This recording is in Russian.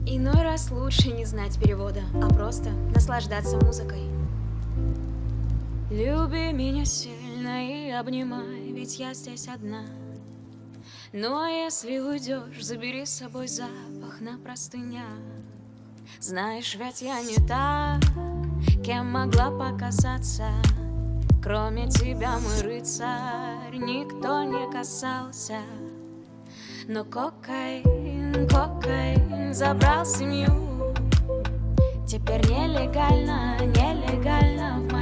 Иной раз лучше не знать перевода, а просто наслаждаться музыкой. Люби меня сильно и обнимай, ведь я здесь одна. Ну а если уйдешь, забери с собой запах на простынях. Знаешь, ведь я не та, кем могла показаться. Кроме тебя, мой рыцарь, никто не касался. Но кокаин, кокаин забрал семью. Теперь нелегально, нелегально в